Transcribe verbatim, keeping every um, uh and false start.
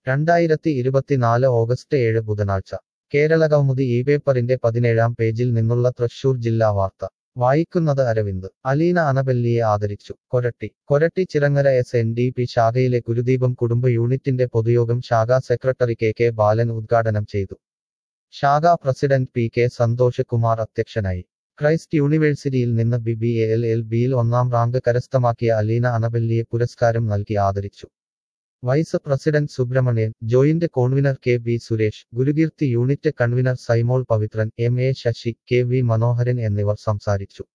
രണ്ടായിരത്തി ഇരുപത്തിനാല് ഓഗസ്റ്റ് ഏഴ് ബുധനാഴ്ച കേരളകൗമുദി ഈ പേപ്പറിന്റെ പതിനേഴാം പേജിൽ നിന്നുള്ള തൃശൂർ ജില്ലാ വാർത്ത വായിക്കുന്നത് അരവിന്ദ് അലീന അനബല്ലിയെ ആദരിച്ചു കൊരട്ടി കൊരട്ടി ചിറങ്ങര എസ് എൻ ഡി പി ശാഖയിലെ ഗുരുദീപം കുടുംബ യൂണിറ്റിന്റെ പൊതുയോഗം ശാഖാ സെക്രട്ടറി കെ കെ ബാലൻ ഉദ്ഘാടനം ചെയ്തു ശാഖാ president P K Santhosh Kumar അധ്യക്ഷനായി ക്രൈസ്റ്റ് യൂണിവേഴ്സിറ്റിയിൽ നിന്ന് B B A L L ബിയിൽ ഒന്നാം റാങ്ക് കരസ്ഥമാക്കിയ അലീന അനബല്ലിയെ പുരസ്കാരം നൽകി ആദരിച്ചു vice president Subramanian joint convener K B Suresh Gurukeerthi unit convener Saimol Pavithran M A Sasi K V Manoharan എന്നിവർ സംസാരിച്ചു